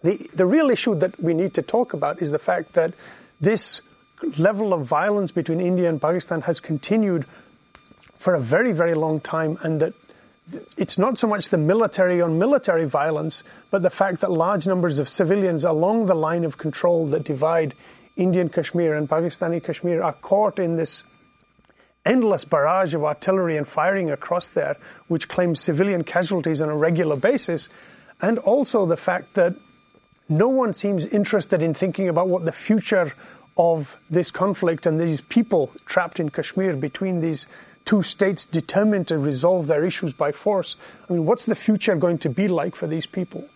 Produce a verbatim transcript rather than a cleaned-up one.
The, the real issue that we need to talk about is the fact that this level of violence between India and Pakistan has continued for a very, very long time, and that it's not so much the military on military violence, but the fact that large numbers of civilians along the line of control that divide Indian Kashmir and Pakistani Kashmir are caught in this endless barrage of artillery and firing across there, which claims civilian casualties on a regular basis, and also the fact that no one seems interested in thinking about what the future of this conflict and these people trapped in Kashmir between these two states determined to resolve their issues by force. I mean, what's the future going to be like for these people?